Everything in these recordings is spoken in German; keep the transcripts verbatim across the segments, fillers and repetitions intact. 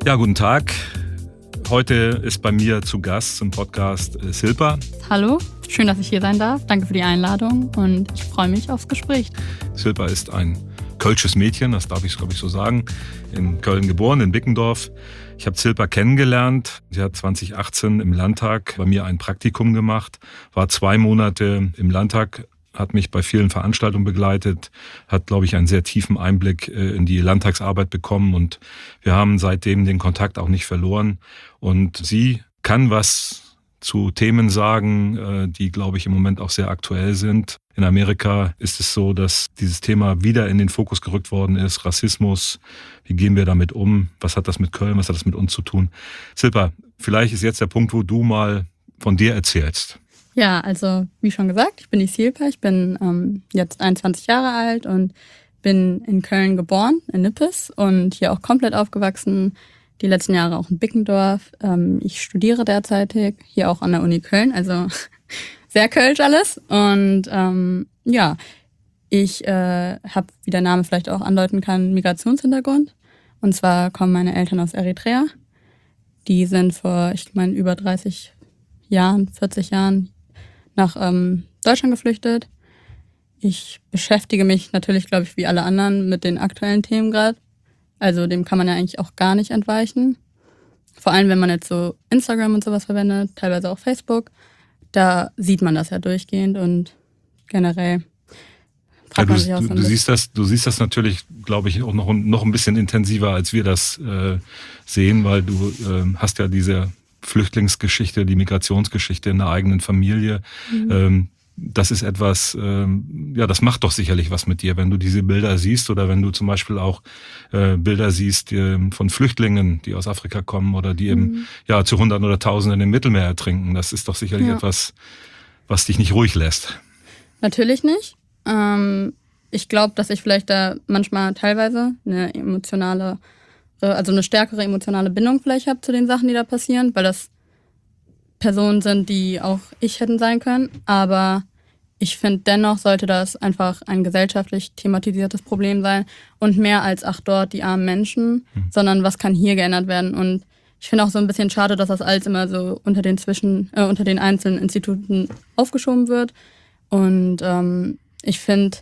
Ja, guten Tag. Heute ist bei mir zu Gast zum Podcast äh, Silpa. Hallo, schön, dass ich hier sein darf. Danke für die Einladung und ich freue mich aufs Gespräch. Silpa ist ein kölsches Mädchen, das darf ich, glaube ich, so sagen, in Köln geboren, in Bickendorf. Ich habe Silpa kennengelernt. Sie hat zwanzig achtzehn im Landtag bei mir ein Praktikum gemacht, war zwei Monate im Landtag, hat mich bei vielen Veranstaltungen begleitet, hat, glaube ich, einen sehr tiefen Einblick in die Landtagsarbeit bekommen und wir haben seitdem den Kontakt auch nicht verloren. Und sie kann was zu Themen sagen, die, glaube ich, im Moment auch sehr aktuell sind. In Amerika ist es so, dass dieses Thema wieder in den Fokus gerückt worden ist. Rassismus, wie gehen wir damit um? Was hat das mit Köln, was hat das mit uns zu tun? Silpa, vielleicht ist jetzt der Punkt, wo du mal von dir erzählst. Ja, also wie schon gesagt, ich bin die Silpa, ich bin ähm, jetzt einundzwanzig Jahre alt und bin in Köln geboren, in Nippes und hier auch komplett aufgewachsen, die letzten Jahre auch in Bickendorf. Ähm, ich studiere derzeitig hier auch an der Uni Köln, also sehr kölsch alles. Und ähm, ja, ich äh, habe, wie der Name vielleicht auch andeuten kann, Migrationshintergrund. Und zwar kommen meine Eltern aus Eritrea. Die sind vor, ich meine, über dreißig Jahren, vierzig Jahren nach ähm, Deutschland geflüchtet. Ich beschäftige mich natürlich, glaube ich, wie alle anderen mit den aktuellen Themen gerade. Also dem kann man ja eigentlich auch gar nicht entweichen. Vor allem, wenn man jetzt so Instagram und sowas verwendet, teilweise auch Facebook, da sieht man das ja durchgehend und generell fragt ja, man sich auch du, so ein du bisschen. siehst das, du siehst das natürlich, glaube ich, auch noch, noch ein bisschen intensiver, als wir das äh, sehen, weil du äh, hast ja diese Flüchtlingsgeschichte, die Migrationsgeschichte in der eigenen Familie. Mhm. Ähm, das ist etwas, ähm, ja, das macht doch sicherlich was mit dir, wenn du diese Bilder siehst oder wenn du zum Beispiel auch äh, Bilder siehst äh, von Flüchtlingen, die aus Afrika kommen oder die mhm. eben ja zu Hunderten oder Tausenden im Mittelmeer ertrinken. Das ist doch sicherlich ja. etwas, was dich nicht ruhig lässt. Natürlich nicht. Ähm, ich glaube, dass ich vielleicht da manchmal teilweise eine emotionale also eine stärkere emotionale Bindung vielleicht habe zu den Sachen, die da passieren, weil das Personen sind, die auch ich hätten sein können. Aber ich finde, dennoch sollte das einfach ein gesellschaftlich thematisiertes Problem sein und mehr als, ach dort, die armen Menschen, mhm. sondern was kann hier geändert werden. Und ich finde auch so ein bisschen schade, dass das alles immer so unter den, zwischen, äh, unter den einzelnen Instituten aufgeschoben wird. Und ähm, ich finde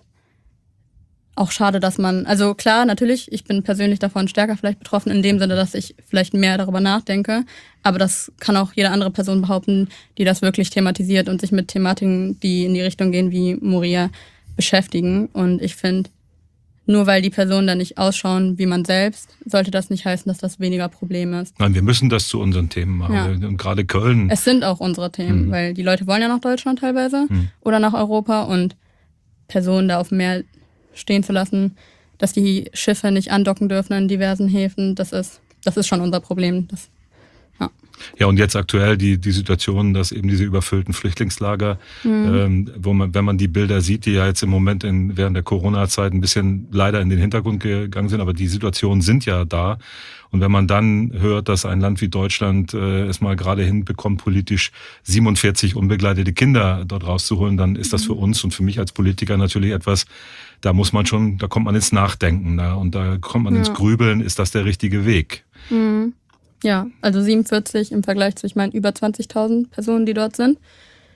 auch schade, dass man, also klar, natürlich, ich bin persönlich davon stärker vielleicht betroffen, in dem Sinne, dass ich vielleicht mehr darüber nachdenke, aber das kann auch jede andere Person behaupten, die das wirklich thematisiert und sich mit Thematiken, die in die Richtung gehen wie Moria, beschäftigen. Und ich finde, nur weil die Personen dann nicht ausschauen wie man selbst, sollte das nicht heißen, dass das weniger Problem ist. Nein, wir müssen das zu unseren Themen machen. Ja. Und gerade Köln. Es sind auch unsere Themen, mhm. weil die Leute wollen ja nach Deutschland teilweise mhm. oder nach Europa und Personen da auf dem Meer stehen zu lassen, dass die Schiffe nicht andocken dürfen in diversen Häfen, das ist, das ist schon unser Problem. Das, ja. ja, und jetzt aktuell die, die Situation, dass eben diese überfüllten Flüchtlingslager, mhm. ähm, wo man, wenn man die Bilder sieht, die ja jetzt im Moment in, während der Corona-Zeit ein bisschen leider in den Hintergrund gegangen sind, aber die Situationen sind ja da. Und wenn man dann hört, dass ein Land wie Deutschland äh, es mal gerade hinbekommt, politisch siebenundvierzig unbegleitete Kinder dort rauszuholen, dann ist das für uns und für mich als Politiker natürlich etwas, da muss man schon, da kommt man ins Nachdenken, ne? Und da kommt man ja. ins Grübeln, ist das der richtige Weg? Mhm. Ja, also siebenundvierzig im Vergleich zu, ich meine, über zwanzigtausend Personen, die dort sind.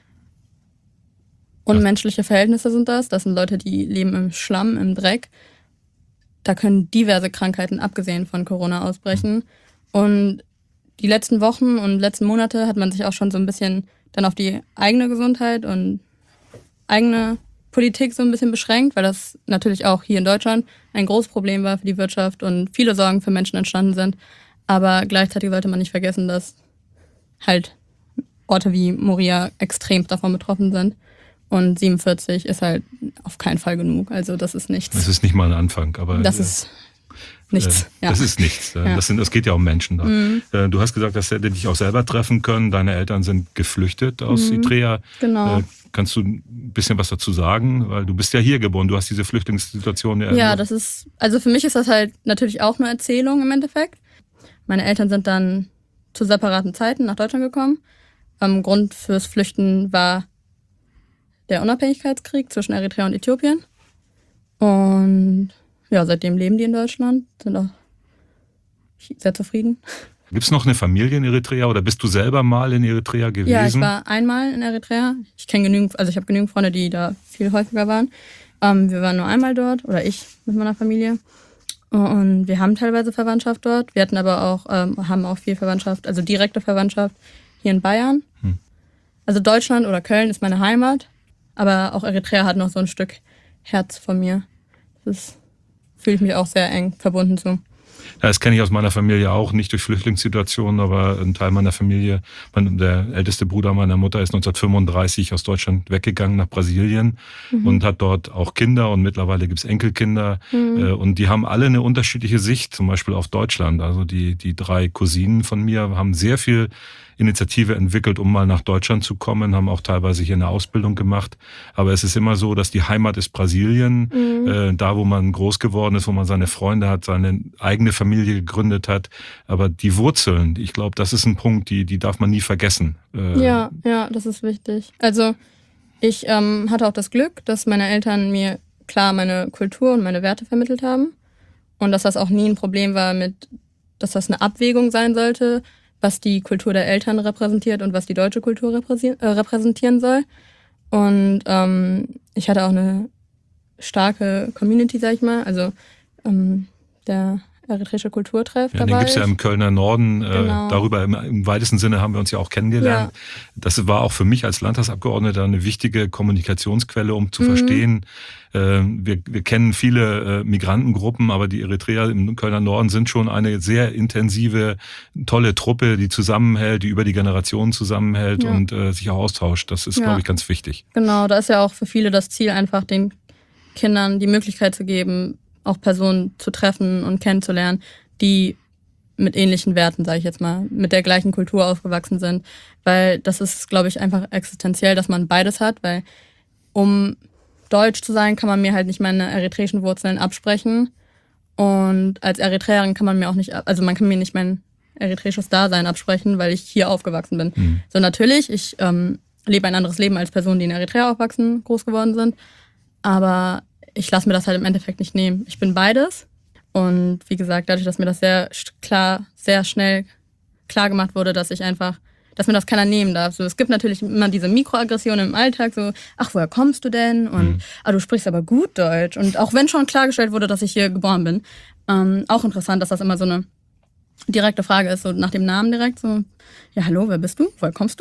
Unmenschliche Verhältnisse sind das. Das sind Leute, die leben im Schlamm, im Dreck. Da können diverse Krankheiten, abgesehen von Corona, ausbrechen. Und die letzten Wochen und letzten Monate hat man sich auch schon so ein bisschen dann auf die eigene Gesundheit und eigene Politik so ein bisschen beschränkt, weil das natürlich auch hier in Deutschland ein großes Problem war für die Wirtschaft und viele Sorgen für Menschen entstanden sind. Aber gleichzeitig sollte man nicht vergessen, dass halt Orte wie Moria extrem davon betroffen sind. Und siebenundvierzig ist halt auf keinen Fall genug. Also das ist nichts. Das ist nicht mal ein Anfang, aber das ist nichts. Äh, ja. Das ist nichts. Ja. Das, sind, das geht ja um Menschen da. Mhm. Äh, du hast gesagt, dass hätte dich auch selber treffen können. Deine Eltern sind geflüchtet aus mhm. Eritrea. Genau. Äh, kannst du ein bisschen was dazu sagen? Weil du bist ja hier geboren. Du hast diese Flüchtlingssituation ja. Ja, das ist, also für mich ist das halt natürlich auch eine Erzählung im Endeffekt. Meine Eltern sind dann zu separaten Zeiten nach Deutschland gekommen. Ähm, Grund fürs Flüchten war der Unabhängigkeitskrieg zwischen Eritrea und Äthiopien. Und ja, seitdem leben die in Deutschland, sind auch sehr zufrieden. Gibt es noch eine Familie in Eritrea oder bist du selber mal in Eritrea gewesen? Ja, ich war einmal in Eritrea. Ich kenne genügend, also ich habe genügend Freunde, die da viel häufiger waren. Ähm, wir waren nur einmal dort, oder ich mit meiner Familie. Und wir haben teilweise Verwandtschaft dort. Wir hatten aber auch, ähm, haben auch viel Verwandtschaft, also direkte Verwandtschaft hier in Bayern. Hm. Also Deutschland oder Köln ist meine Heimat, aber auch Eritrea hat noch so ein Stück Herz von mir. Das fühle ich mich auch sehr eng verbunden zu. Ja, das kenne ich aus meiner Familie auch, nicht durch Flüchtlingssituationen, aber ein Teil meiner Familie, mein, der älteste Bruder meiner Mutter ist neunzehnhundertfünfunddreißig aus Deutschland weggegangen nach Brasilien mhm. und hat dort auch Kinder und mittlerweile gibt's Enkelkinder mhm. äh, und die haben alle eine unterschiedliche Sicht, zum Beispiel auf Deutschland. Also die, die drei Cousinen von mir haben sehr viel Initiative entwickelt, um mal nach Deutschland zu kommen, haben auch teilweise hier eine Ausbildung gemacht. Aber es ist immer so, dass die Heimat ist Brasilien, mhm. äh, da wo man groß geworden ist, wo man seine Freunde hat, seine eigene Familie gegründet hat. Aber die Wurzeln, ich glaube, das ist ein Punkt, die, die darf man nie vergessen. Äh, ja, ja, das ist wichtig. Also ich ähm, hatte auch das Glück, dass meine Eltern mir klar meine Kultur und meine Werte vermittelt haben und dass das auch nie ein Problem war mit, dass das eine Abwägung sein sollte, was die Kultur der Eltern repräsentiert und was die deutsche Kultur repräsentieren soll. Und ähm, ich hatte auch eine starke Community, sag ich mal, also ähm, der eritreische Kulturtreff. Ja, den gibt es ja im Kölner Norden. Genau. Äh, darüber im, im weitesten Sinne haben wir uns ja auch kennengelernt. Ja. Das war auch für mich als Landtagsabgeordneter eine wichtige Kommunikationsquelle, um zu mhm. verstehen, äh, wir, wir kennen viele äh, Migrantengruppen, aber die Eritreer im Kölner Norden sind schon eine sehr intensive, tolle Truppe, die zusammenhält, die über die Generationen zusammenhält ja. und äh, sich auch austauscht. Das ist, ja. glaube ich, ganz wichtig. Genau, da ist ja auch für viele das Ziel, einfach den Kindern die Möglichkeit zu geben, auch Personen zu treffen und kennenzulernen, die mit ähnlichen Werten, sage ich jetzt mal, mit der gleichen Kultur aufgewachsen sind. Weil das ist, glaube ich, einfach existenziell, dass man beides hat, weil um deutsch zu sein, kann man mir halt nicht meine eritreischen Wurzeln absprechen. Und als Eritreerin kann man mir auch nicht, also man kann mir nicht mein eritreisches Dasein absprechen, weil ich hier aufgewachsen bin. Mhm. So natürlich, ich ähm, lebe ein anderes Leben als Personen, die in Eritrea aufwachsen, groß geworden sind. Aber ich lasse mir das halt im Endeffekt nicht nehmen. Ich bin beides. Und wie gesagt, dadurch, dass mir das sehr klar, sehr schnell klar gemacht wurde, dass ich einfach, dass mir das keiner nehmen darf. So, es gibt natürlich immer diese Mikroaggressionen im Alltag, so, ach, woher kommst du denn? Und, mhm. ah, du sprichst aber gut Deutsch. Und auch wenn schon klargestellt wurde, dass ich hier geboren bin, ähm, auch interessant, dass das immer so eine direkte Frage ist, so nach dem Namen direkt, so, ja, hallo, wer bist du? Woher kommst du?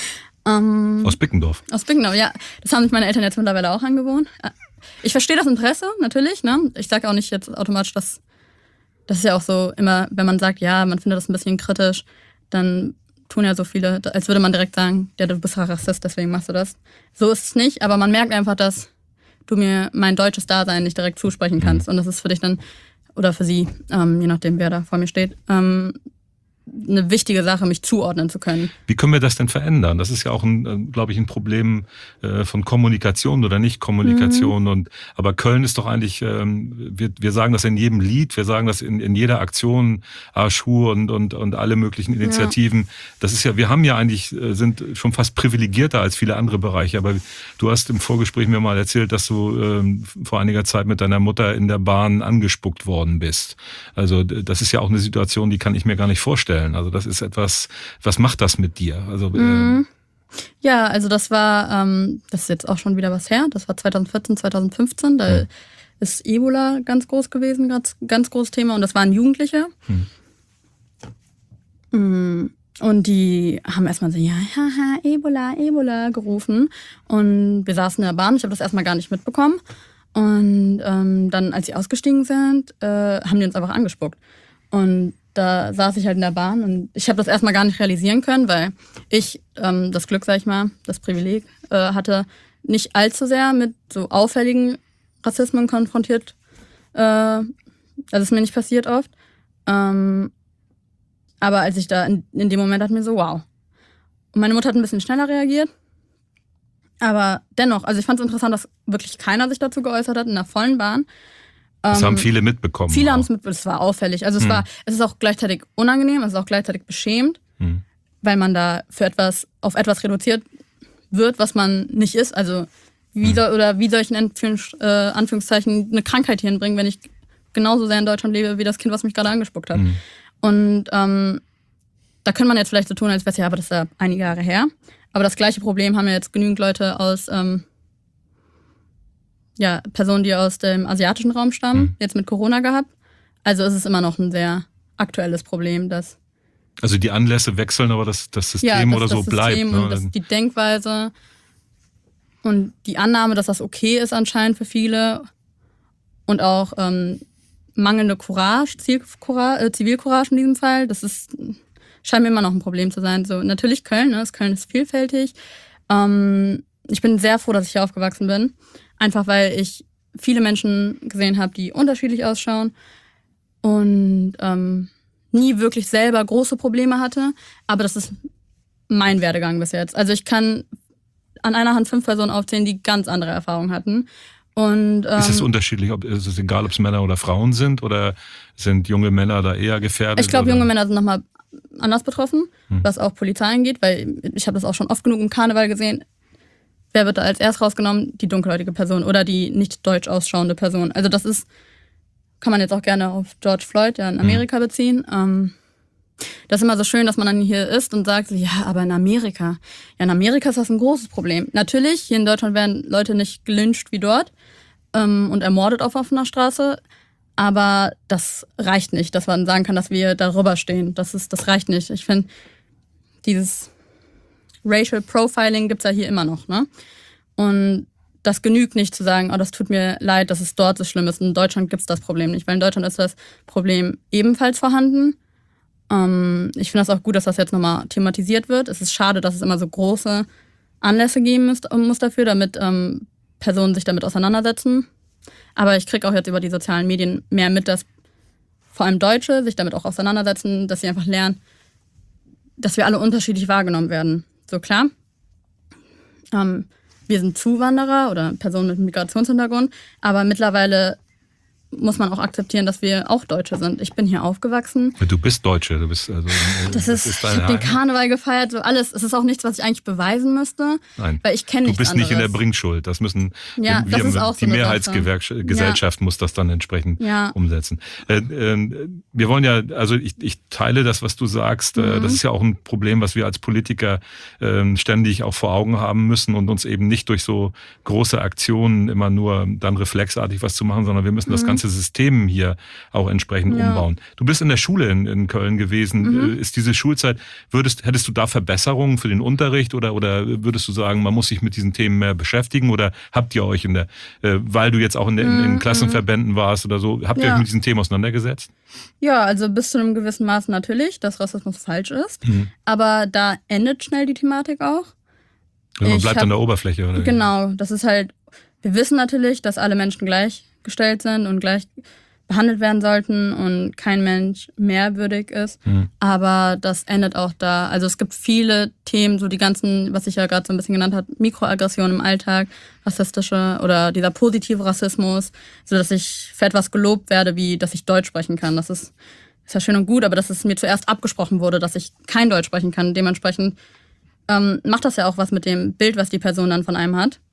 ähm, aus Bickendorf. Aus Bickendorf, ja. Das haben sich meine Eltern jetzt mittlerweile auch angewohnt. Ich verstehe das Interesse, natürlich, ne? Ich sage auch nicht jetzt automatisch, dass das ist ja auch so immer, wenn man sagt, ja, man findet das ein bisschen kritisch, dann tun ja so viele, als würde man direkt sagen, ja, du bist Rassist, deswegen machst du das. So ist es nicht, aber man merkt einfach, dass du mir mein deutsches Dasein nicht direkt zusprechen kannst. Mhm. Und das ist für dich dann, oder für sie, ähm, je nachdem, wer da vor mir steht, ähm, eine wichtige Sache, mich zuordnen zu können. Wie können wir das denn verändern? Das ist ja auch, ein, glaube ich, ein Problem äh, von Kommunikation oder Nicht-Kommunikation. Mhm. Und, aber Köln ist doch eigentlich, ähm, wir, wir sagen das in jedem Lied, wir sagen das in, in jeder Aktion, Aschur und, und, und alle möglichen Initiativen. Ja. Das ist ja, wir haben ja eigentlich, sind schon fast privilegierter als viele andere Bereiche. Aber du hast im Vorgespräch mir mal erzählt, dass du ähm, vor einiger Zeit mit deiner Mutter in der Bahn angespuckt worden bist. Also das ist ja auch eine Situation, die kann ich mir gar nicht vorstellen. Also das ist etwas, was macht das mit dir? Also mhm. Ja, also das war, ähm, das ist jetzt auch schon wieder was her, das war zweitausendvierzehn, zweitausendfünfzehn, da mhm. ist Ebola ganz groß gewesen, ganz, ganz großes Thema und das waren Jugendliche. Mhm. Und die haben erstmal so, ja, haha, Ebola, Ebola gerufen und wir saßen in der Bahn, ich habe das erstmal gar nicht mitbekommen und ähm, dann, als sie ausgestiegen sind, äh, haben die uns einfach angespuckt und da saß ich halt in der Bahn und ich habe das erstmal gar nicht realisieren können, weil ich ähm, das Glück, sag ich mal, das Privileg äh, hatte, nicht allzu sehr mit so auffälligen Rassismen konfrontiert. Äh, also ist mir nicht passiert oft. Ähm, aber als ich da in, in dem Moment dachte mir so, wow. Und meine Mutter hat ein bisschen schneller reagiert. Aber dennoch, also ich fand es interessant, dass wirklich keiner sich dazu geäußert hat in der vollen Bahn. Das haben viele mitbekommen. Viele haben es mitbekommen, es war auffällig. Also es hm. war, es ist auch gleichzeitig unangenehm, es ist auch gleichzeitig beschämend, hm. weil man da für etwas, auf etwas reduziert wird, was man nicht ist. Also wie hm. soll, oder wie soll ich in Anführungs, äh, Anführungszeichen eine Krankheit hier hinbringen, wenn ich genauso sehr in Deutschland lebe, wie das Kind, was mich gerade angespuckt hat. Hm. Und ähm, da kann man jetzt vielleicht so tun, als wäre es ja, aber das ist ja einige Jahre her. Aber das gleiche Problem haben ja jetzt genügend Leute aus, ähm, ja, Personen, die aus dem asiatischen Raum stammen, mhm. jetzt mit Corona gehabt. Also ist es immer noch ein sehr aktuelles Problem, dass... Also die Anlässe wechseln, aber das, das System ja, das, oder so das bleibt. System Ne? Und das, die Denkweise und die Annahme, dass das okay ist anscheinend für viele und auch ähm, mangelnde Courage, Zivilcourage, äh, Zivilcourage in diesem Fall, das ist, scheint mir immer noch ein Problem zu sein. So, natürlich Köln, ne? Köln ist vielfältig. Ähm, ich bin sehr froh, dass ich hier aufgewachsen bin. Einfach weil ich viele Menschen gesehen habe, die unterschiedlich ausschauen und ähm, nie wirklich selber große Probleme hatte. Aber das ist mein Werdegang bis jetzt. Also ich kann an einer Hand fünf Personen aufzählen, die ganz andere Erfahrungen hatten. Und, ähm, ist es unterschiedlich, ob ist es egal, ob es Männer oder Frauen sind, oder sind junge Männer da eher gefährdet? Ich glaube, junge Männer sind nochmal anders betroffen, hm. was auch Polizei angeht, weil ich habe das auch schon oft genug im Karneval gesehen. Wer wird da als erst rausgenommen? Die dunkelhäutige Person oder die nicht deutsch ausschauende Person. Also das ist, kann man jetzt auch gerne auf George Floyd ja in Amerika hm. beziehen. Ähm, das ist immer so schön, dass man dann hier ist und sagt, ja, aber in Amerika. Ja, in Amerika ist das ein großes Problem. Natürlich, hier in Deutschland werden Leute nicht gelyncht wie dort ähm, und ermordet auf offener Straße. Aber das reicht nicht, dass man sagen kann, dass wir darüber stehen. Das ist, das reicht nicht. Ich finde, dieses Racial Profiling gibt's ja hier immer noch, ne? Und das genügt nicht zu sagen, oh, das tut mir leid, dass es dort so schlimm ist. In Deutschland gibt's das Problem nicht, weil in Deutschland ist das Problem ebenfalls vorhanden. Ähm, ich finde das auch gut, dass das jetzt nochmal thematisiert wird. Es ist schade, dass es immer so große Anlässe geben muss, muss dafür, damit ähm, Personen sich damit auseinandersetzen. Aber ich kriege auch jetzt über die sozialen Medien mehr mit, dass vor allem Deutsche sich damit auch auseinandersetzen, dass sie einfach lernen, dass wir alle unterschiedlich wahrgenommen werden. So klar, ähm, wir sind Zuwanderer oder Personen mit Migrationshintergrund, aber mittlerweile muss man auch akzeptieren, dass wir auch Deutsche sind. Ich bin hier aufgewachsen. Du bist Deutsche, du bist also. Das ist, das ist ich habe den Karneval gefeiert, so alles. Es ist auch nichts, was ich eigentlich beweisen müsste. Nein. Weil ich kenne nichts Du bist anderes. nicht in der Bringschuld. Das müssen ja, wir, das ist auch die so Mehrheitsgesellschaft ja. muss das dann entsprechend ja. umsetzen. Äh, äh, wir wollen ja, also ich, ich teile das, was du sagst. Mhm. Äh, das ist ja auch ein Problem, was wir als Politiker äh, ständig auch vor Augen haben müssen und uns eben nicht durch so große Aktionen immer nur dann reflexartig was zu machen, sondern wir müssen mhm. das ganze System hier auch entsprechend ja. umbauen. Du bist in der Schule in, in Köln gewesen. Mhm. Ist diese Schulzeit, würdest, hättest du da Verbesserungen für den Unterricht oder, oder würdest du sagen, man muss sich mit diesen Themen mehr beschäftigen, oder habt ihr euch in der, äh, weil du jetzt auch in, der, in, in Klassenverbänden warst oder so, habt ihr ja. euch mit diesen Themen auseinandergesetzt? Ja, also bis zu einem gewissen Maß natürlich, dass Rassismus falsch ist. Mhm. Aber da endet schnell die Thematik auch. Also man bleibt hab, an der Oberfläche, oder? Genau, das ist halt, wir wissen natürlich, dass alle Menschen gleichgestellt sind und gleich behandelt werden sollten und kein Mensch mehrwürdig ist. Mhm. Aber das endet auch da. Also es gibt viele Themen, so die ganzen, was ich ja gerade so ein bisschen genannt habe, Mikroaggressionen im Alltag, rassistische oder dieser positive Rassismus, so dass ich für etwas gelobt werde, wie dass ich Deutsch sprechen kann. Das ist, ist ja schön und gut, aber dass es mir zuerst abgesprochen wurde, dass ich kein Deutsch sprechen kann. Dementsprechend ähm, macht das ja auch was mit dem Bild, was die Person dann von einem hat.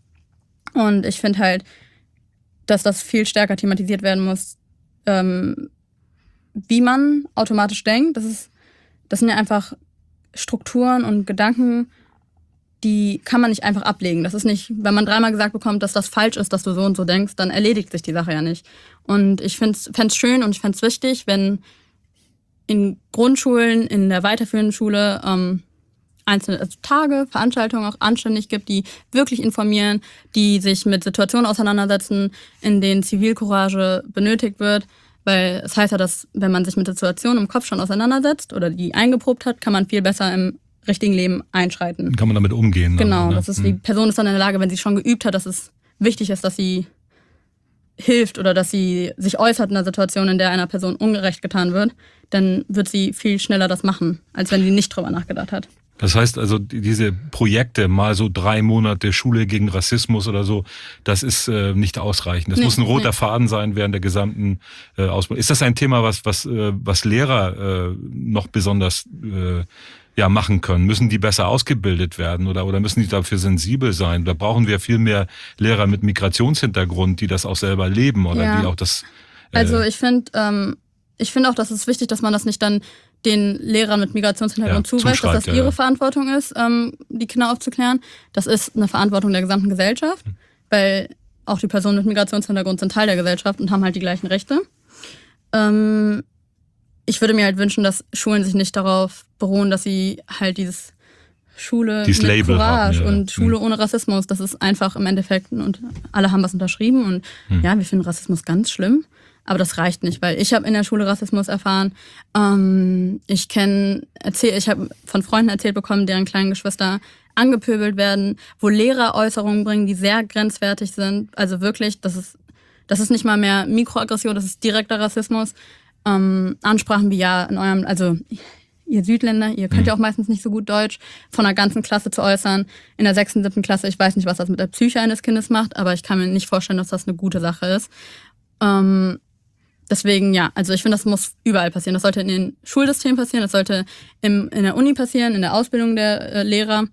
Und ich finde halt, dass das viel stärker thematisiert werden muss, ähm, wie man automatisch denkt. Das ist, das sind ja einfach Strukturen und Gedanken, die kann man nicht einfach ablegen. Das ist nicht, wenn man dreimal gesagt bekommt, dass das falsch ist, dass du so und so denkst, dann erledigt sich die Sache ja nicht. Und ich fände es schön und ich fände es wichtig, wenn in Grundschulen, in der weiterführenden Schule ähm, einzelne also Tage, Veranstaltungen auch anständig gibt, die wirklich informieren, die sich mit Situationen auseinandersetzen, in denen Zivilcourage benötigt wird. Weil es heißt ja, dass wenn man sich mit Situationen im Kopf schon auseinandersetzt oder die eingeprobt hat, kann man viel besser im richtigen Leben einschreiten. Kann man damit umgehen. Genau, dann, ne? das ist, die Person ist dann in der Lage, wenn sie schon geübt hat, dass es wichtig ist, dass sie hilft oder dass sie sich äußert in einer Situation, in der einer Person ungerecht getan wird, dann wird sie viel schneller das machen, als wenn sie nicht drüber nachgedacht hat. Das heißt also, diese Projekte, mal so drei Monate Schule gegen Rassismus oder so, das ist äh, nicht ausreichend. Das nee, muss ein roter nee. Faden sein während der gesamten äh, Ausbildung. Ist das ein Thema, was was äh, was Lehrer äh, noch besonders äh, ja machen können? Müssen die besser ausgebildet werden oder oder müssen die dafür sensibel sein? Da brauchen wir viel mehr Lehrer mit Migrationshintergrund, die das auch selber leben oder ja. die auch das. Äh also ich finde, ähm, ich finde auch, dass es wichtig, dass man das nicht dann den Lehrern mit Migrationshintergrund ja, zuweist, dass das ja, ihre ja. Verantwortung ist, ähm, die Kinder aufzuklären. Das ist eine Verantwortung der gesamten Gesellschaft, mhm. weil auch die Personen mit Migrationshintergrund sind Teil der Gesellschaft und haben halt die gleichen Rechte. Ähm, ich würde mir halt wünschen, dass Schulen sich nicht darauf beruhen, dass sie halt dieses Schule dieses mit Label Courage haben, ja. und Schule mhm. ohne Rassismus, das ist einfach im Endeffekt, und alle haben was unterschrieben und mhm. ja, wir finden Rassismus ganz schlimm, aber das reicht nicht, weil ich habe in der Schule Rassismus erfahren. Ähm, ich kenne, erzähl, ich habe von Freunden erzählt bekommen, deren kleinen Geschwister angepöbelt werden, wo Lehrer Äußerungen bringen, die sehr grenzwertig sind. Also wirklich, das ist, das ist nicht mal mehr Mikroaggression, das ist direkter Rassismus. Ähm, Ansprachen wie ja in eurem, also ihr Südländer, ihr könnt ja auch meistens nicht so gut Deutsch, von einer ganzen Klasse zu äußern. In der sechsten, siebten Klasse, ich weiß nicht, was das mit der Psyche eines Kindes macht, aber ich kann mir nicht vorstellen, dass das eine gute Sache ist. Ähm, deswegen, ja, also ich finde, das muss überall passieren. Das sollte in den Schulsystemen passieren, das sollte im, in der Uni passieren, in der Ausbildung der äh, Lehrer.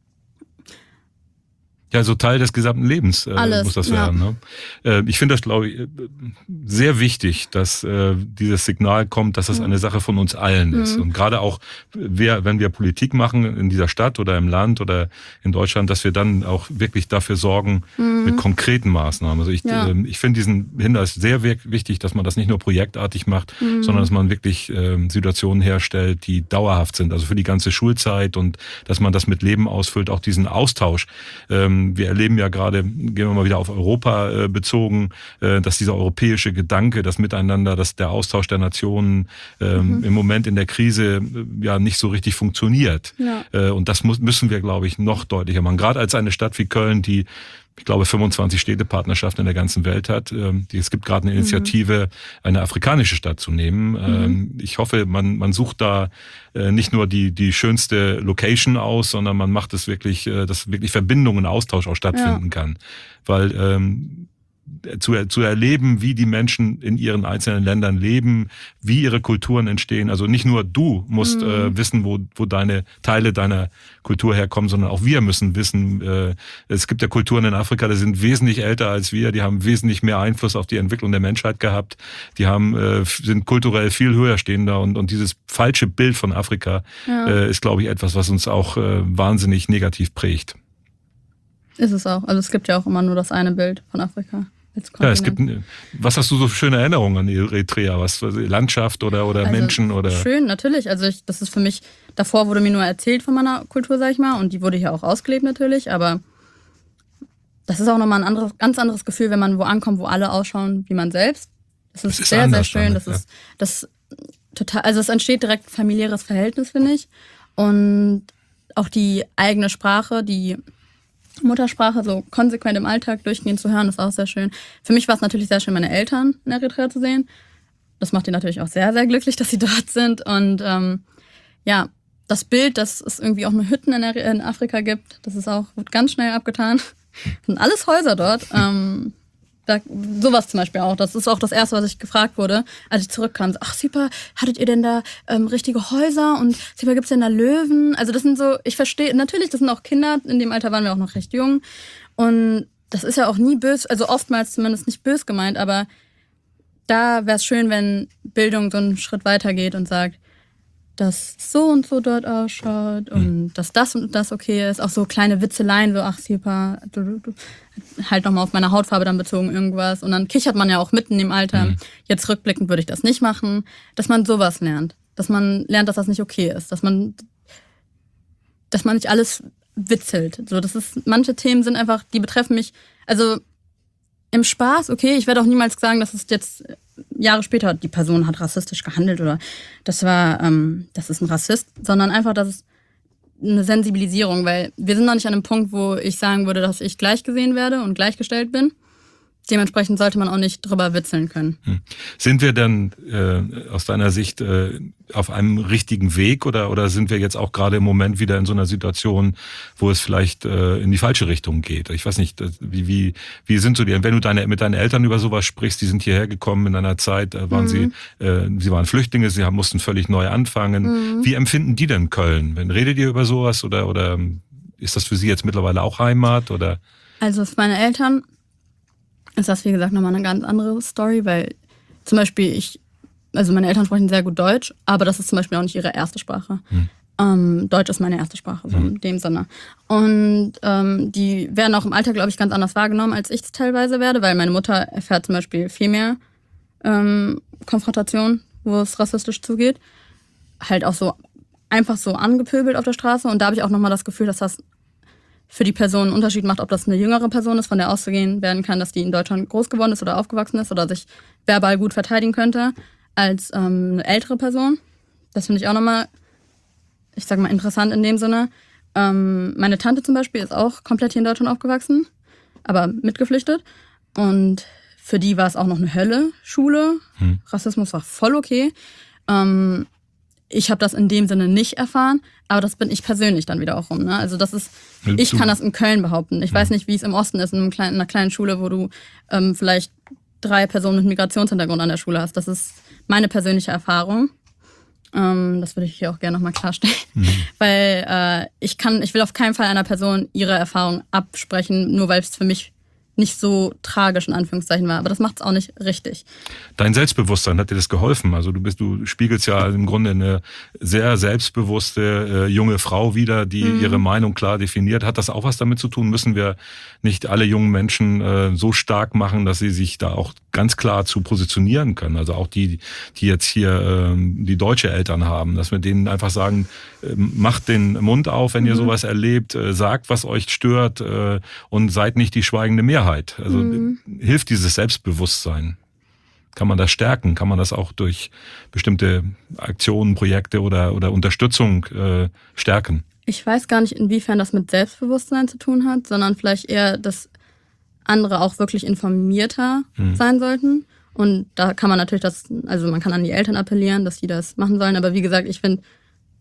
Ja, so Teil des gesamten Lebens äh, Alles, muss das ja. werden. Ne? Äh, ich finde das, glaube ich, sehr wichtig, dass äh, dieses Signal kommt, dass das eine Sache von uns allen ist. Mhm. Und gerade auch, wir, wenn wir Politik machen in dieser Stadt oder im Land oder in Deutschland, dass wir dann auch wirklich dafür sorgen, mhm. mit konkreten Maßnahmen. Also ich, ja. äh, ich finde diesen Hinweis sehr wichtig, dass man das nicht nur projektartig macht, mhm. sondern dass man wirklich äh, Situationen herstellt, die dauerhaft sind, also für die ganze Schulzeit, und dass man das mit Leben ausfüllt, auch diesen Austausch. Ähm, Wir erleben ja gerade, gehen wir mal wieder auf Europa äh, bezogen, äh, dass dieser europäische Gedanke, das Miteinander, dass der Austausch der Nationen ähm, mhm. im Moment in der Krise äh, ja nicht so richtig funktioniert. Ja. Äh, und das muss, müssen wir, glaube ich, noch deutlicher machen. Gerade als eine Stadt wie Köln, die, ich glaube, fünfundzwanzig Städtepartnerschaften in der ganzen Welt hat. Ähm, die, es gibt gerade eine Initiative, eine afrikanische Stadt zu nehmen. Mhm. Ähm, ich hoffe, man, man sucht da äh, nicht nur die, die schönste Location aus, sondern man macht es wirklich, äh, dass wirklich Verbindungen, Austausch auch stattfinden ja. kann. Weil ähm, zu, zu erleben, wie die Menschen in ihren einzelnen Ländern leben, wie ihre Kulturen entstehen. Also nicht nur du musst mhm. äh, wissen, wo, wo deine Teile deiner Kultur herkommen, sondern auch wir müssen wissen, äh, es gibt ja Kulturen in Afrika, die sind wesentlich älter als wir, die haben wesentlich mehr Einfluss auf die Entwicklung der Menschheit gehabt, die haben, äh, sind kulturell viel höher stehender, und, und dieses falsche Bild von Afrika ja. äh, ist, glaube ich, etwas, was uns auch äh, wahnsinnig negativ prägt. Ist es auch. Also es gibt ja auch immer nur das eine Bild von Afrika. Ja, es gibt, was hast du so für schöne Erinnerungen an Eritrea? Was, Landschaft oder, oder also Menschen? Oder? Schön, natürlich. Also ich, das ist für mich, davor wurde mir nur erzählt von meiner Kultur, sag ich mal, und die wurde hier auch ausgelebt natürlich, aber das ist auch nochmal ein anderes, ganz anderes Gefühl, wenn man wo ankommt, wo alle ausschauen wie man selbst. Das ist, das ist sehr, sehr schön. Das ja. ist das total, also es entsteht direkt ein familiäres Verhältnis, finde ich. Und auch die eigene Sprache, die Muttersprache so konsequent im Alltag durchgehend zu hören, ist auch sehr schön. Für mich war es natürlich sehr schön, meine Eltern in Eritrea zu sehen. Das macht die natürlich auch sehr, sehr glücklich, dass sie dort sind. Und ähm, ja, das Bild, dass es irgendwie auch nur Hütten in, in Afrika gibt, das ist auch wird ganz schnell abgetan. Das sind alles Häuser dort. Ähm, da, sowas zum Beispiel auch. Das ist auch das Erste, was ich gefragt wurde, als ich zurückkam. So, ach super, hattet ihr denn da ähm, richtige Häuser? Und super, gibt's denn da Löwen? Also das sind so, ich verstehe, natürlich, das sind auch Kinder. In dem Alter waren wir auch noch recht jung. Und das ist ja auch nie böse, also oftmals zumindest nicht böse gemeint, aber da wäre es schön, wenn Bildung so einen Schritt weiter geht und sagt, dass so und so dort ausschaut und mhm. dass das und das okay ist. Auch so kleine Witzeleien, so ach super, du, du, halt nochmal auf meine Hautfarbe dann bezogen irgendwas. Und dann kichert man ja auch mitten im Alter. Mhm. Jetzt rückblickend würde ich das nicht machen. Dass man sowas lernt. Dass man lernt, dass das nicht okay ist. Dass man, dass man nicht alles witzelt. So, das ist, manche Themen sind einfach, die betreffen mich, also im Spaß, okay, ich werde auch niemals sagen, dass es jetzt Jahre später, die Person hat rassistisch gehandelt oder das war, ähm, das ist ein Rassist, sondern einfach, dass es eine Sensibilisierung, weil wir sind noch nicht an einem Punkt, wo ich sagen würde, dass ich gleich gesehen werde und gleichgestellt bin. Dementsprechend sollte man auch nicht drüber witzeln können. Hm. Sind wir denn äh, aus deiner Sicht äh, auf einem richtigen Weg oder oder sind wir jetzt auch gerade im Moment wieder in so einer Situation, wo es vielleicht äh, in die falsche Richtung geht? Ich weiß nicht, wie wie wie sind so die, wenn du deine mit deinen Eltern über sowas sprichst, die sind hierher gekommen in einer Zeit, äh, waren mhm. sie äh, sie waren Flüchtlinge, sie haben, mussten völlig neu anfangen. Mhm. Wie empfinden die denn Köln? Wenn redet ihr über sowas oder oder ist das für sie jetzt mittlerweile auch Heimat oder? Also für meine Eltern ist das, wie gesagt, nochmal eine ganz andere Story, weil zum Beispiel ich also meine Eltern sprechen sehr gut Deutsch, aber das ist zum Beispiel auch nicht ihre erste Sprache. Hm. Ähm, Deutsch ist meine erste Sprache, so hm. in dem Sinne. Und ähm, die werden auch im Alltag, glaube ich, ganz anders wahrgenommen, als ich es teilweise werde, weil meine Mutter erfährt zum Beispiel viel mehr ähm, Konfrontation, wo es rassistisch zugeht. Halt auch so einfach so angepöbelt auf der Straße. Und da habe ich auch nochmal das Gefühl, dass das für die Person einen Unterschied macht, ob das eine jüngere Person ist, von der auszugehen werden kann, dass die in Deutschland groß geworden ist oder aufgewachsen ist oder sich verbal gut verteidigen könnte, als ähm, eine ältere Person. Das finde ich auch nochmal, ich sag mal, interessant in dem Sinne. Ähm, meine Tante zum Beispiel ist auch komplett hier in Deutschland aufgewachsen, aber mitgeflüchtet. Und für die war es auch noch eine Hölle, Schule. Hm. Rassismus war voll okay. Ähm, ich habe das in dem Sinne nicht erfahren, aber das bin ich persönlich dann wieder auch rum. Ne? Also das ist, ich kann das in Köln behaupten. Ich hm. weiß nicht, wie es im Osten ist, in, einem kleinen, in einer kleinen Schule, wo du ähm, vielleicht drei Personen mit Migrationshintergrund an der Schule hast. Das ist meine persönliche Erfahrung. Ähm, das würde ich hier auch gerne nochmal klarstellen. Mhm. Weil äh, ich kann, ich will auf keinen Fall einer Person ihre Erfahrung absprechen, nur weil es für mich nicht so tragisch in Anführungszeichen war. Aber das macht es auch nicht richtig. Dein Selbstbewusstsein, hat dir das geholfen? Also du bist, du spiegelst ja im Grunde eine sehr selbstbewusste äh, junge Frau wider, die mhm. ihre Meinung klar definiert. Hat das auch was damit zu tun? Müssen wir nicht alle jungen Menschen äh, so stark machen, dass sie sich da auch ganz klar zu positionieren können? Also auch die, die jetzt hier äh, die deutsche Eltern haben, dass wir denen einfach sagen, äh, macht den Mund auf, wenn mhm. ihr sowas erlebt, äh, sagt, was euch stört äh, und seid nicht die schweigende Mehrheit. Also mhm. hilft dieses Selbstbewusstsein? Kann man das stärken? Kann man das auch durch bestimmte Aktionen, Projekte oder, oder Unterstützung äh, stärken? Ich weiß gar nicht, inwiefern das mit Selbstbewusstsein zu tun hat, sondern vielleicht eher, dass andere auch wirklich informierter mhm. sein sollten. Und da kann man natürlich das, also man kann an die Eltern appellieren, dass die das machen sollen. Aber wie gesagt, ich finde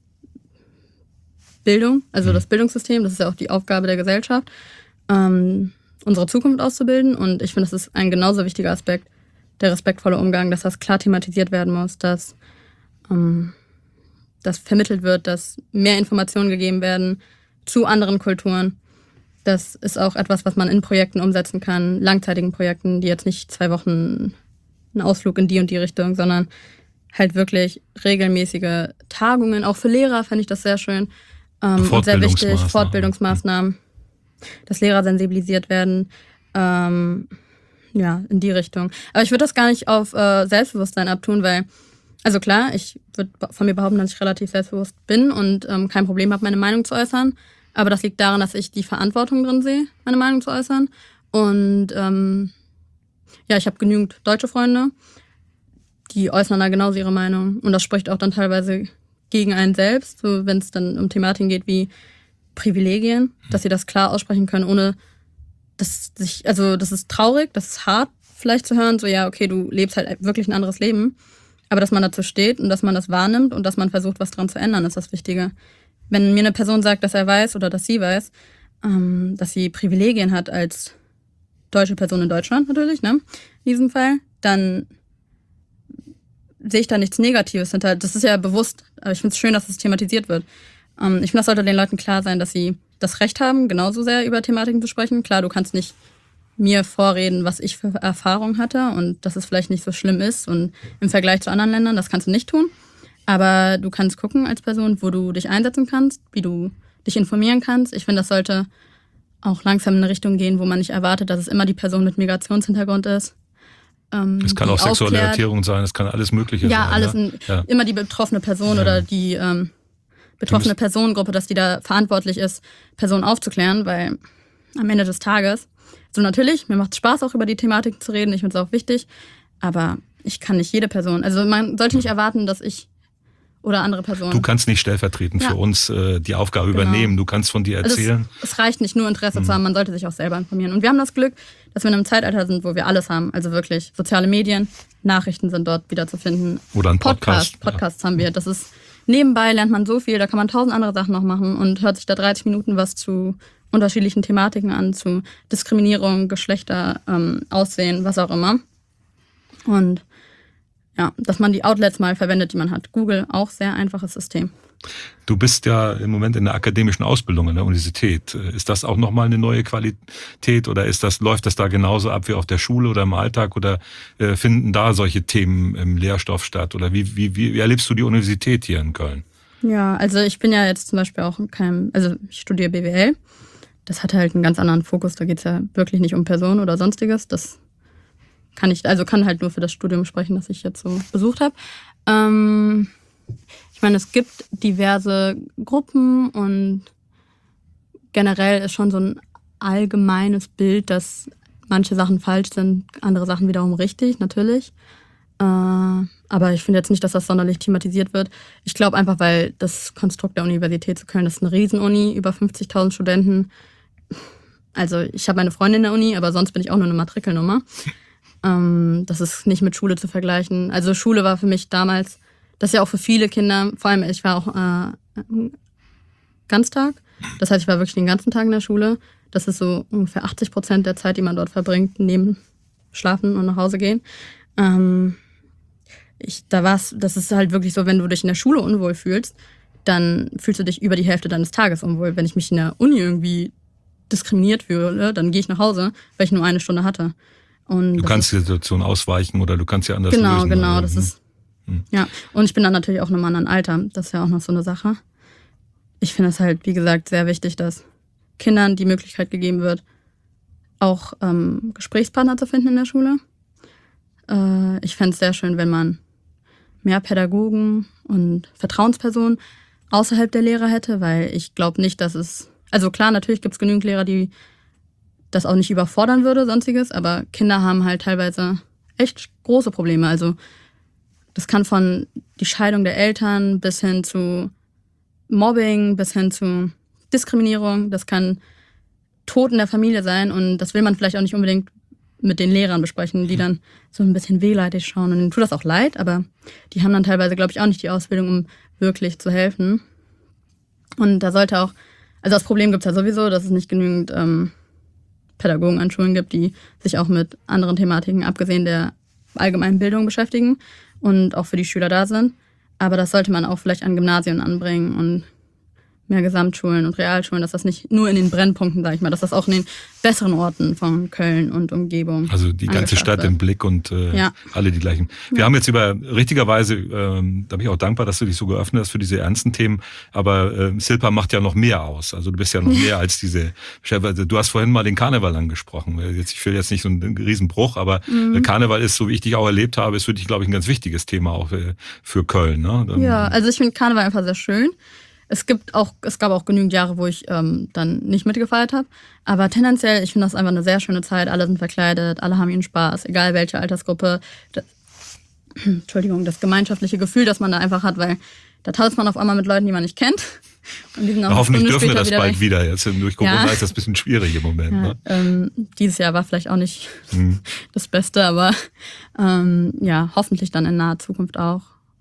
Bildung, also mhm. das Bildungssystem, das ist ja auch die Aufgabe der Gesellschaft, ähm, unsere Zukunft auszubilden. Und ich finde, das ist ein genauso wichtiger Aspekt, der respektvolle Umgang, dass das klar thematisiert werden muss, dass ähm, das vermittelt wird, dass mehr Informationen gegeben werden zu anderen Kulturen. Das ist auch etwas, was man in Projekten umsetzen kann, langzeitigen Projekten, die jetzt nicht zwei Wochen einen Ausflug in die und die Richtung, sondern halt wirklich regelmäßige Tagungen. Auch für Lehrer fände ich das sehr schön ähm, und sehr wichtig. Fortbildungsmaßnahmen. Dass Lehrer sensibilisiert werden, ähm, ja, in die Richtung. Aber ich würde das gar nicht auf äh, Selbstbewusstsein abtun, weil, also klar, ich würde von mir behaupten, dass ich relativ selbstbewusst bin und ähm, kein Problem habe, meine Meinung zu äußern. Aber das liegt daran, dass ich die Verantwortung drin sehe, meine Meinung zu äußern. Und ähm, ja, ich habe genügend deutsche Freunde, die äußern da genauso ihre Meinung. Und das spricht auch dann teilweise gegen einen selbst, so wenn es dann um Thematiken geht wie Privilegien, dass sie das klar aussprechen können, ohne dass sich, also das ist traurig, das ist hart vielleicht zu hören, so ja, okay, du lebst halt wirklich ein anderes Leben, aber dass man dazu steht und dass man das wahrnimmt und dass man versucht, was dran zu ändern, ist das Wichtige. Wenn mir eine Person sagt, dass er weiß oder dass sie weiß, ähm, dass sie Privilegien hat als deutsche Person in Deutschland natürlich, ne, in diesem Fall, dann sehe ich da nichts Negatives hinter. Das ist ja bewusst, aber ich finde es schön, dass es thematisiert wird. Ich finde, das sollte den Leuten klar sein, dass sie das Recht haben, genauso sehr über Thematiken zu sprechen. Klar, du kannst nicht mir vorreden, was ich für Erfahrung hatte und dass es vielleicht nicht so schlimm ist und im Vergleich zu anderen Ländern, das kannst du nicht tun. Aber du kannst gucken als Person, wo du dich einsetzen kannst, wie du dich informieren kannst. Ich finde, das sollte auch langsam in eine Richtung gehen, wo man nicht erwartet, dass es immer die Person mit Migrationshintergrund ist. Ähm, es kann auch sexuelle Orientierung sein, es kann alles Mögliche ja, sein. Alles ne? ein, ja, alles. Immer die betroffene Person ja. oder die ähm, betroffene Personengruppe, dass die da verantwortlich ist, Personen aufzuklären, weil am Ende des Tages, so natürlich, mir macht es Spaß, auch über die Thematik zu reden, ich finde es auch wichtig, aber ich kann nicht jede Person, also man sollte nicht erwarten, dass ich oder andere Personen. Du kannst nicht stellvertretend ja. für uns äh, die Aufgabe genau. übernehmen, du kannst von dir erzählen. Also es, es reicht nicht nur Interesse mhm. zu haben, man sollte sich auch selber informieren. Und wir haben das Glück, dass wir in einem Zeitalter sind, wo wir alles haben, also wirklich soziale Medien, Nachrichten sind dort wieder zu finden. Oder ein Podcast. Podcast Podcasts ja. haben wir, das ist nebenbei lernt man so viel, da kann man tausend andere Sachen noch machen und hört sich da dreißig Minuten was zu unterschiedlichen Thematiken an, zu Diskriminierung, Geschlechter, ähm, Aussehen, was auch immer. Und ja, dass man die Outlets mal verwendet, die man hat. Google, auch sehr einfaches System. Du bist ja im Moment in der akademischen Ausbildung an der Universität. Ist das auch nochmal eine neue Qualität oder ist das, läuft das da genauso ab wie auf der Schule oder im Alltag oder äh, finden da solche Themen im Lehrstoff statt? Oder wie, wie, wie erlebst du die Universität hier in Köln? Ja, also ich bin ja jetzt zum Beispiel auch in keinem, also ich studiere B W L. Das hat halt einen ganz anderen Fokus. Da geht es ja wirklich nicht um Personen oder sonstiges. Das kann ich, also kann halt nur für das Studium sprechen, das ich jetzt so besucht habe. Ähm, ich meine, es gibt diverse Gruppen und generell ist schon so ein allgemeines Bild, dass manche Sachen falsch sind, andere Sachen wiederum richtig, natürlich. Äh, aber ich finde jetzt nicht, dass das sonderlich thematisiert wird. Ich glaube einfach, weil das Konstrukt der Universität zu Köln, das ist eine Riesenuni, über fünfzigtausend Studenten. Also ich habe meine Freundin in der Uni, aber sonst bin ich auch nur eine Matrikelnummer. Ähm, das ist nicht mit Schule zu vergleichen. Also Schule war für mich damals, das ist ja auch für viele Kinder, vor allem ich war auch äh, Ganztag. Das heißt, ich war wirklich den ganzen Tag in der Schule. Das ist so ungefähr achtzig Prozent der Zeit, die man dort verbringt, neben Schlafen und nach Hause gehen. Ähm, ich, da war's, das ist halt wirklich so, wenn du dich in der Schule unwohl fühlst, dann fühlst du dich über die Hälfte deines Tages unwohl. Wenn ich mich in der Uni irgendwie diskriminiert fühle, dann gehe ich nach Hause, weil ich nur eine Stunde hatte. Und du kannst die Situation ausweichen oder du kannst ja anders genau, lösen. Genau, genau, oder? das ist, hm. ja. Und ich bin dann natürlich auch in einem anderen Alter. Das ist ja auch noch so eine Sache. Ich finde es halt, wie gesagt, sehr wichtig, dass Kindern die Möglichkeit gegeben wird, auch ähm, Gesprächspartner zu finden in der Schule. Äh, ich fände es sehr schön, wenn man mehr Pädagogen und Vertrauenspersonen außerhalb der Lehrer hätte, weil ich glaube nicht, dass es, also klar, natürlich gibt es genügend Lehrer, die das auch nicht überfordern würde, sonstiges, aber Kinder haben halt teilweise echt große Probleme. Also das kann von die Scheidung der Eltern bis hin zu Mobbing, bis hin zu Diskriminierung, das kann Tod in der Familie sein und das will man vielleicht auch nicht unbedingt mit den Lehrern besprechen, die dann so ein bisschen wehleidig schauen und denen tut das auch leid, aber die haben dann teilweise, glaube ich, auch nicht die Ausbildung, um wirklich zu helfen. Und da sollte auch, also das Problem gibt es ja sowieso, dass es nicht genügend ähm, Pädagogen an Schulen gibt, die sich auch mit anderen Thematiken, abgesehen der allgemeinen Bildung, beschäftigen und auch für die Schüler da sind. Aber das sollte man auch vielleicht an Gymnasien anbringen und mehr Gesamtschulen und Realschulen, dass das nicht nur in den Brennpunkten, sage ich mal, dass das auch in den besseren Orten von Köln und Umgebung also die ganze Stadt wird. Im Blick und äh, ja. alle die gleichen. Wir ja. haben jetzt über, richtigerweise, ähm, da bin ich auch dankbar, dass du dich so geöffnet hast für diese ernsten Themen, aber äh, Silpa macht ja noch mehr aus. Also du bist ja noch mehr als diese, du hast vorhin mal den Karneval angesprochen. Jetzt, ich will jetzt nicht so einen Riesenbruch, aber mhm. Karneval ist, so wie ich dich auch erlebt habe, ist für dich, glaube ich, ein ganz wichtiges Thema auch für Köln. Ne? Dann, ja, also ich finde Karneval einfach sehr schön. Es gibt auch, es gab auch genügend Jahre, wo ich ähm, dann nicht mitgefeiert habe. Aber tendenziell, ich finde das einfach eine sehr schöne Zeit. Alle sind verkleidet, alle haben ihren Spaß, egal welche Altersgruppe. Das, Entschuldigung, das gemeinschaftliche Gefühl, das man da einfach hat, weil da tanzt man auf einmal mit Leuten, die man nicht kennt. Und die sind auch hoffentlich dürfen wir das wieder bald weg. wieder. Jetzt durch Corona ja. ist das ein bisschen schwierig im Moment. Ja, ne? ähm, dieses Jahr war vielleicht auch nicht hm. das Beste, aber ähm, ja, hoffentlich dann in naher Zukunft auch.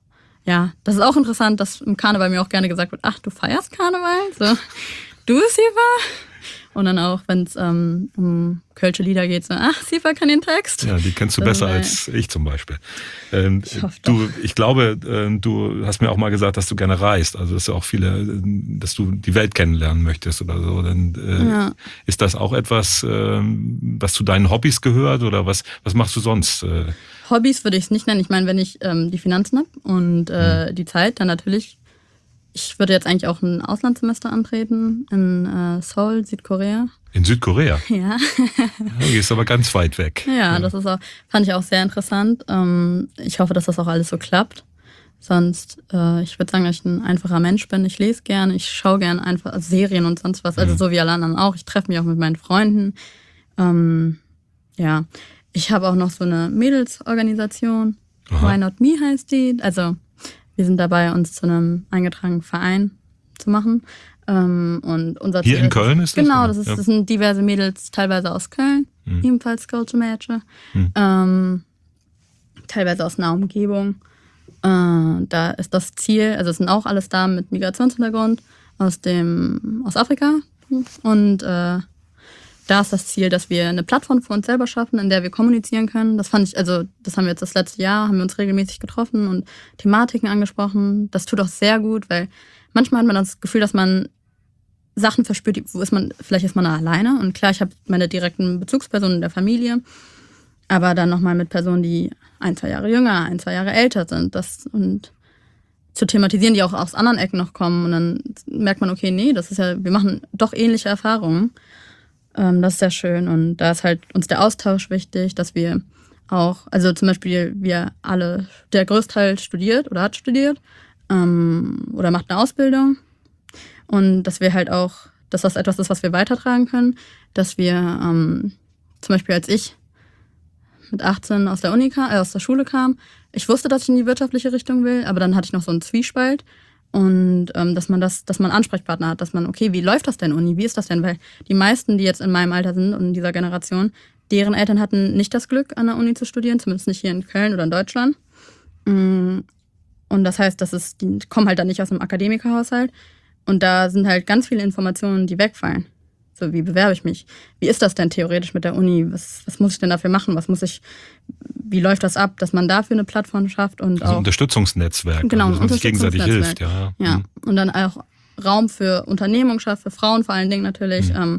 Ja, das ist auch interessant, dass im Karneval mir auch gerne gesagt wird, ach, du feierst Karneval? So, du, Sifa? Und dann auch, wenn es ähm, um kölsche Lieder geht, so, ach, Sifa kann den Text. Ja, die kennst du das besser als ich zum Beispiel. Ähm, ich hoffe du, ich glaube, äh, du hast mir auch mal gesagt, dass du gerne reist. Also, dass du auch viele, dass du die Welt kennenlernen möchtest oder so. Dann, äh, ja. Ist das auch etwas, äh, was zu deinen Hobbys gehört oder was, was machst du sonst? Äh, Hobbys würde ich es nicht nennen. Ich meine, wenn ich ähm, die Finanzen habe und äh, die Zeit, dann natürlich. Ich würde jetzt eigentlich auch ein Auslandssemester antreten in äh, Seoul, Südkorea. In Südkorea? Ja. Du gehst aber ganz weit weg. Ja, ja, das ist auch, fand ich auch sehr interessant. Ähm, ich hoffe, dass das auch alles so klappt. Sonst, äh, ich würde sagen, dass ich ein einfacher Mensch bin. Ich lese gerne, ich schaue gerne einfach Serien und sonst was. Also mhm. so wie alle anderen auch. Ich treffe mich auch mit meinen Freunden. Ähm, ja. Ich habe auch noch so eine Mädelsorganisation. Aha. Why Not Me heißt die. Also wir sind dabei, uns zu einem eingetragenen Verein zu machen. Ähm, und unser Hier Ziel in Köln ist das? Genau, das, ist, ja. das sind diverse Mädels, teilweise aus Köln, mhm. ebenfalls Culture Mädchen. Mhm. Ähm, teilweise aus einer Umgebung. Äh, da ist das Ziel, also es sind auch alles Damen mit Migrationshintergrund aus dem aus Afrika. Und äh, da ist das Ziel, dass wir eine Plattform für uns selber schaffen, in der wir kommunizieren können. Das fand ich, also das haben wir jetzt das letzte Jahr, haben wir uns regelmäßig getroffen und Thematiken angesprochen. Das tut auch sehr gut, weil manchmal hat man das Gefühl, dass man Sachen verspürt, wo ist man, vielleicht ist man da alleine. Und klar, ich habe meine direkten Bezugspersonen in der Familie, aber dann nochmal mit Personen, die ein, zwei Jahre jünger, ein, zwei Jahre älter sind. Das und zu thematisieren, die auch aus anderen Ecken noch kommen. Und dann merkt man, okay, nee, das ist ja, wir machen doch ähnliche Erfahrungen. Ähm, das ist sehr schön. Und da ist halt uns der Austausch wichtig, dass wir auch, also zum Beispiel wir alle, der Großteil studiert oder hat studiert ähm, oder macht eine Ausbildung. Und dass wir halt auch, dass das etwas ist, was wir weitertragen können. Dass wir ähm, zum Beispiel als ich mit achtzehn aus der Uni kam, äh, aus der Schule kam, ich wusste, dass ich in die wirtschaftliche Richtung will, aber dann hatte ich noch so einen Zwiespalt und ähm, dass man das, dass man einen Ansprechpartner hat, dass man, okay, wie läuft das denn Uni, wie ist das denn? Weil die meisten, die jetzt in meinem Alter sind und in dieser Generation, deren Eltern hatten nicht das Glück, an der Uni zu studieren, zumindest nicht hier in Köln oder in Deutschland. Und das heißt, das ist, die kommen halt dann nicht aus einem Akademikerhaushalt und da sind halt ganz viele Informationen, die wegfallen. So, wie bewerbe ich mich? Wie ist das denn theoretisch mit der Uni? Was, was muss ich denn dafür machen? Was muss ich, wie läuft das ab, dass man dafür eine Plattform schafft und also auch Unterstützungsnetzwerk, genau, dass man sich gegenseitig hilft. Ja, ja. Und dann auch Raum für Unternehmung schafft, für Frauen vor allen Dingen natürlich, mhm.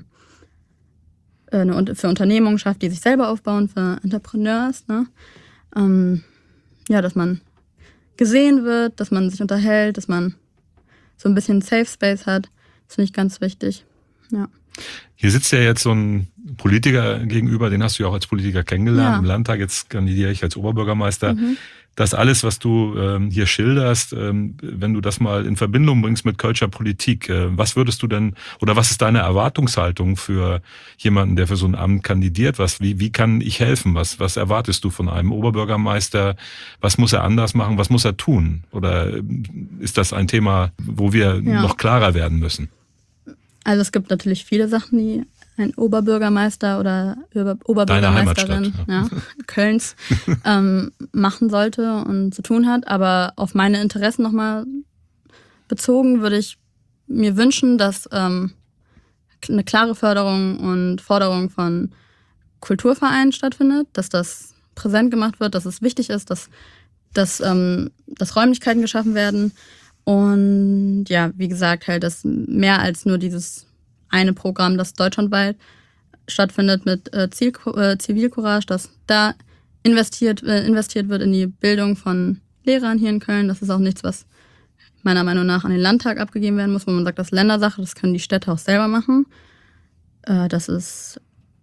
ähm, eine, für Unternehmungen schafft, die sich selber aufbauen, für Entrepreneurs. Ne? Ähm, ja, dass man gesehen wird, dass man sich unterhält, dass man so ein bisschen Safe Space hat. Das finde ich ganz wichtig. Ja. Hier sitzt ja jetzt so ein Politiker gegenüber, den hast du ja auch als Politiker kennengelernt ja. im Landtag, jetzt kandidiere ich als Oberbürgermeister. Mhm. Das alles, was du ähm, hier schilderst, ähm, wenn du das mal in Verbindung bringst mit Kölscher Politik, äh, was würdest du denn, oder was ist deine Erwartungshaltung für jemanden, der für so ein Amt kandidiert? Was, wie, wie kann ich helfen? Was, was erwartest du von einem Oberbürgermeister? Was muss er anders machen? Was muss er tun? Oder ist das ein Thema, wo wir ja. noch klarer werden müssen? Also es gibt natürlich viele Sachen, die ein Oberbürgermeister oder Oberbürgermeisterin ja. Ja, Kölns ähm, machen sollte und zu tun hat. Aber auf meine Interessen nochmal bezogen würde ich mir wünschen, dass ähm, eine klare Förderung und Forderung von Kulturvereinen stattfindet, dass das präsent gemacht wird, dass es wichtig ist, dass, dass, ähm, dass Räumlichkeiten geschaffen werden. Und ja, wie gesagt, halt, dass mehr als nur dieses eine Programm, das deutschlandweit stattfindet mit äh, Ziel, äh, Zivilcourage, dass da investiert, äh, investiert wird in die Bildung von Lehrern hier in Köln. Das ist auch nichts, was meiner Meinung nach an den Landtag abgegeben werden muss, wo man sagt, das ist Ländersache, das können die Städte auch selber machen. Äh, dass es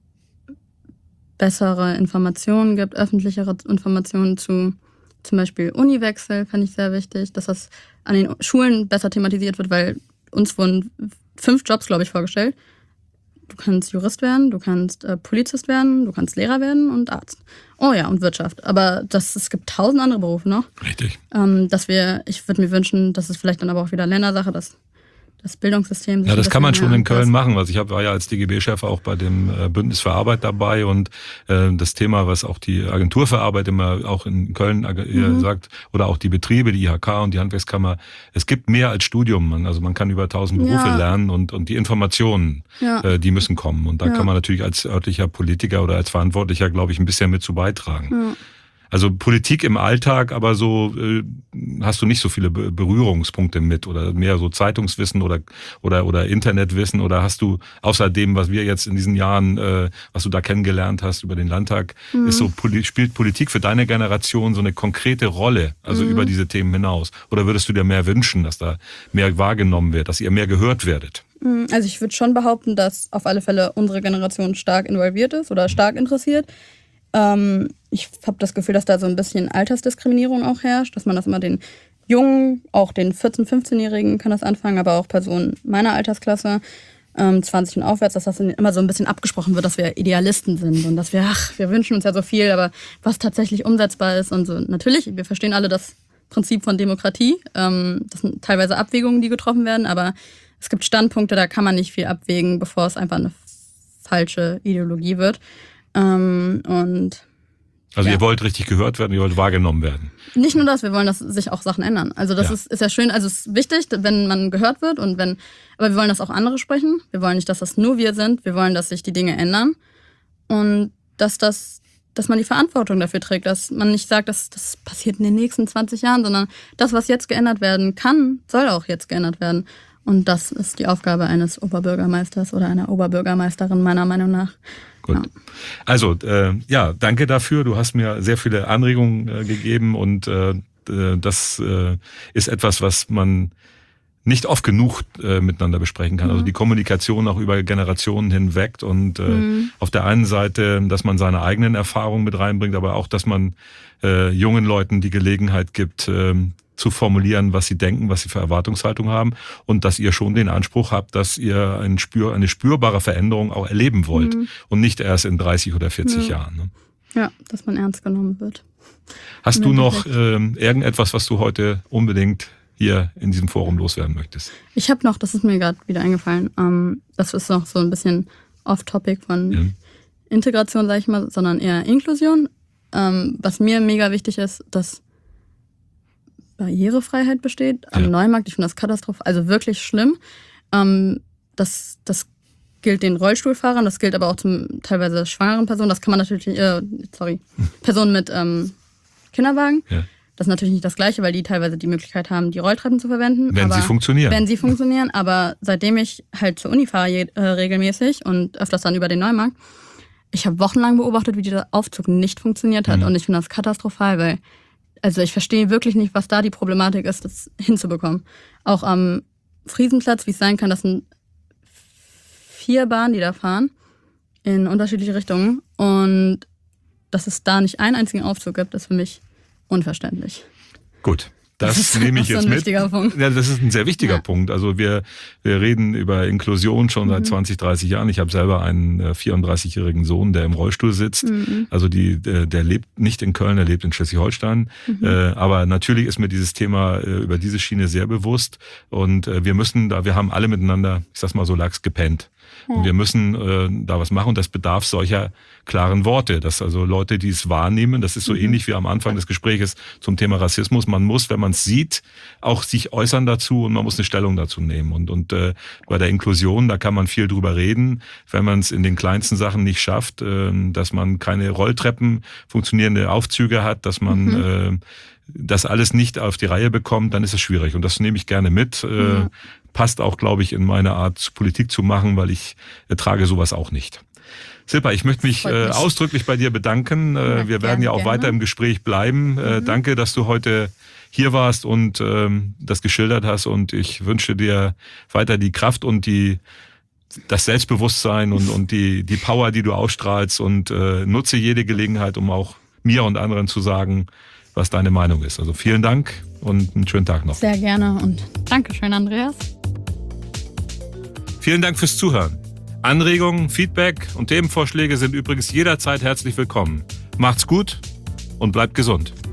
bessere Informationen gibt, öffentlichere Informationen zu zum Beispiel Uniwechsel, fände ich sehr wichtig, dass das an den Schulen besser thematisiert wird, weil uns wurden fünf Jobs, glaube ich, vorgestellt. Du kannst Jurist werden, du kannst äh, Polizist werden, du kannst Lehrer werden und Arzt. Oh ja, und Wirtschaft. Aber das, es gibt tausend andere Berufe noch. Richtig. Ähm, dass wir, ich würde mir wünschen, dass es vielleicht dann aber auch wieder Ländersache, dass das Bildungssystem sich ja, das kann man schon in Köln anpasst. machen. Also ich hab, war ja als D G B-Chef auch bei dem äh, Bündnis für Arbeit dabei und äh, das Thema, was auch die Agentur für Arbeit immer auch in Köln äh, mhm. sagt, oder auch die Betriebe, die I H K und die Handwerkskammer, es gibt mehr als Studium. Man, also man kann über tausend Berufe ja. lernen und, und die Informationen, ja. äh, die müssen kommen. Und da ja. kann man natürlich als örtlicher Politiker oder als Verantwortlicher, glaube ich, ein bisschen mit zu beitragen. Ja. Also Politik im Alltag, aber so äh, hast du nicht so viele Be- Berührungspunkte mit oder mehr so Zeitungswissen oder oder oder Internetwissen oder hast du außer dem, was wir jetzt in diesen Jahren, äh, was du da kennengelernt hast über den Landtag, mhm. ist so spielt Politik für deine Generation so eine konkrete Rolle, also mhm. über diese Themen hinaus? Oder würdest du dir mehr wünschen, dass da mehr wahrgenommen wird, dass ihr mehr gehört werdet? Also ich würde schon behaupten, dass auf alle Fälle unsere Generation stark involviert ist oder stark interessiert. Ähm, ich habe das Gefühl, dass da so ein bisschen Altersdiskriminierung auch herrscht, dass man das immer den Jungen, auch den vierzehn-, fünfzehnjährigen kann das anfangen, aber auch Personen meiner Altersklasse, ähm, zwanzig und aufwärts, dass das immer so ein bisschen abgesprochen wird, dass wir Idealisten sind und dass wir, ach, wir wünschen uns ja so viel, aber was tatsächlich umsetzbar ist und so. Natürlich, wir verstehen alle das Prinzip von Demokratie. Ähm, das sind teilweise Abwägungen, die getroffen werden, aber es gibt Standpunkte, da kann man nicht viel abwägen, bevor es einfach eine falsche Ideologie wird. Ähm, und Also ja. ihr wollt richtig gehört werden, ihr wollt wahrgenommen werden. Nicht nur das, wir wollen, dass sich auch Sachen ändern. Also das ja. Ist, ist ja schön, also es ist wichtig, wenn man gehört wird und wenn, aber wir wollen, dass auch andere sprechen. Wir wollen nicht, dass das nur wir sind. Wir wollen, dass sich die Dinge ändern und dass das, dass man die Verantwortung dafür trägt, dass man nicht sagt, dass das passiert in den nächsten zwanzig Jahren, sondern das, was jetzt geändert werden kann, soll auch jetzt geändert werden. Und das ist die Aufgabe eines Oberbürgermeisters oder einer Oberbürgermeisterin meiner Meinung nach. Gut. Ja. Also, äh, ja, danke dafür. Du hast mir sehr viele Anregungen äh, gegeben und äh, das äh, ist etwas, was man nicht oft genug äh, miteinander besprechen kann. Mhm. Also die Kommunikation auch über Generationen hinweg und äh, mhm. auf der einen Seite, dass man seine eigenen Erfahrungen mit reinbringt, aber auch, dass man äh, jungen Leuten die Gelegenheit gibt, äh, zu formulieren, was sie denken, was sie für Erwartungshaltung haben und dass ihr schon den Anspruch habt, dass ihr ein Spür, eine spürbare Veränderung auch erleben wollt mhm. und nicht erst in dreißig oder vierzig ja. Jahren. Ne? Ja, dass man ernst genommen wird. Hast du noch äh, irgendetwas, was du heute unbedingt hier in diesem Forum loswerden möchtest? Ich habe noch, das ist mir gerade wieder eingefallen, ähm, das ist noch so ein bisschen off-topic von ja. Integration, sage ich mal, sondern eher Inklusion. Ähm, was mir mega wichtig ist, dass Barrierefreiheit besteht am ja. Neumarkt. Ich finde das katastrophal, also wirklich schlimm. Ähm, das, das gilt den Rollstuhlfahrern, das gilt aber auch zum teilweise schwangeren Personen. Das kann man natürlich, äh, sorry, Personen mit ähm, Kinderwagen. Ja. Das ist natürlich nicht das Gleiche, weil die teilweise die Möglichkeit haben, die Rolltreppen zu verwenden. Wenn aber sie funktionieren. Wenn sie funktionieren, aber seitdem ich halt zur Uni fahre äh, regelmäßig und öfters dann über den Neumarkt, ich habe wochenlang beobachtet, wie dieser Aufzug nicht funktioniert hat. Mhm. Und ich finde das katastrophal, weil also ich verstehe wirklich nicht, was da die Problematik ist, das hinzubekommen. Auch am Friesenplatz, wie es sein kann, das sind vier Bahnen, die da fahren, in unterschiedliche Richtungen. Und dass es da nicht einen einzigen Aufzug gibt, ist für mich unverständlich. Gut. Das, das nehme ich jetzt so ein mit. Wichtiger Punkt. Ja, das ist ein sehr wichtiger ja. Punkt. Also wir, wir reden über Inklusion schon seit mhm. zwanzig, dreißig Jahren. Ich habe selber einen vierunddreißigjährigen Sohn, der im Rollstuhl sitzt. Mhm. Also die, der, der lebt nicht in Köln, der lebt in Schleswig-Holstein. Mhm. Äh, aber natürlich ist mir dieses Thema äh, über diese Schiene sehr bewusst. Und äh, wir müssen da, wir haben alle miteinander, ich sag's mal so, lax gepennt. Ja. Und wir müssen äh, da was machen und das bedarf solcher klaren Worte, dass also Leute, die es wahrnehmen, das ist so mhm. ähnlich wie am Anfang des Gespräches zum Thema Rassismus, man muss, wenn man es sieht, auch sich äußern dazu und man muss eine Stellung dazu nehmen. Und, und äh, bei der Inklusion, da kann man viel drüber reden, wenn man es in den kleinsten Sachen nicht schafft, äh, dass man keine Rolltreppen, funktionierende Aufzüge hat, dass man mhm. äh, das alles nicht auf die Reihe bekommt, dann ist es schwierig. Und das nehme ich gerne mit. Mhm. Äh, passt auch, glaube ich, in meine Art, Politik zu machen, weil ich ertrage sowas auch nicht. Silpa, ich möchte mich, mich. Äh, ausdrücklich bei dir bedanken. Äh, ja, wir werden gerne, ja auch gerne. weiter im Gespräch bleiben. Mhm. Äh, danke, dass du heute hier warst und ähm, das geschildert hast. Und ich wünsche dir weiter die Kraft und die das Selbstbewusstsein und, und die, die Power, die du ausstrahlst. Und äh, nutze jede Gelegenheit, um auch mir und anderen zu sagen, was deine Meinung ist. Also vielen Dank und einen schönen Tag noch. Sehr gerne und Dankeschön, Andreas. Vielen Dank fürs Zuhören. Anregungen, Feedback und Themenvorschläge sind übrigens jederzeit herzlich willkommen. Macht's gut und bleibt gesund.